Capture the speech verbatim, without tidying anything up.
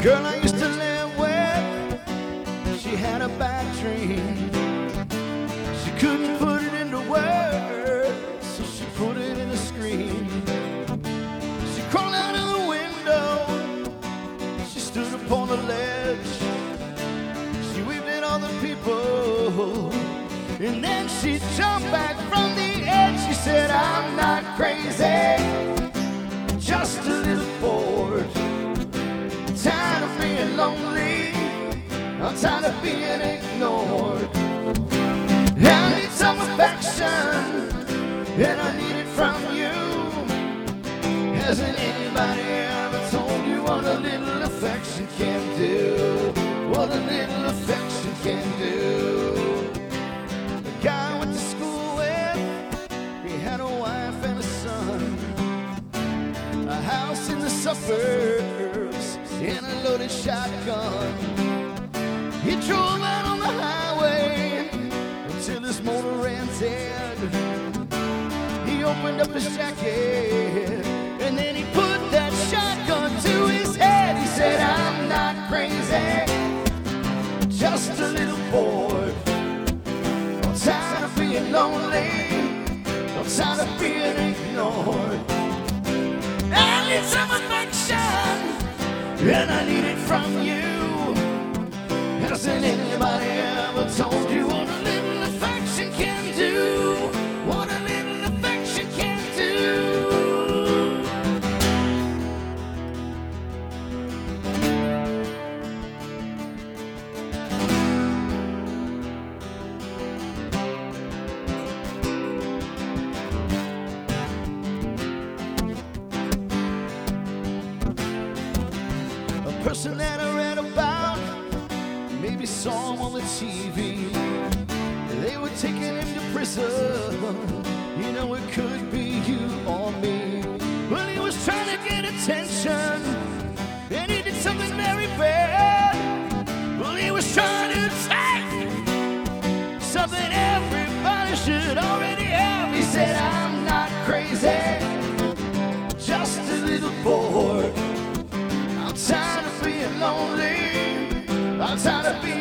girl I used to live with, she had a bad dream. She couldn't put it into words, so she put it in a scream. She crawled out of the window, she stood upon the ledge. She waved at all the people, and then she jumped back from the edge. She said, I'm not crazy, just a little bored. I'm tired of being lonely, I'm tired of being ignored. I need some affection, and I need it from you. Hasn't anybody ever told you what a little affection can do? What a little affection can do. The guy I went to school with, he had a wife and a son, a house in the suburbs, and a loaded shotgun. He drove out on the highway until his motor ran dead. He opened up his jacket, and then he put that shotgun to his head. He said, I'm not crazy, just a little bored. I'm tired of being lonely, I'm tired of being ignored. I need some affection, and I need it from you. Hasn't anybody ever told you what a little affection can do? What a little affection can do. A person that I read about, maybe saw him on the T V. They were taking him to prison. You know, it could be you or me. Well, he was trying to get attention, and he did something very bad. Well, he was trying to take something everybody should already have. He said, I'm not crazy, just a little bored. I'm tired of being lonely, I'm tired of being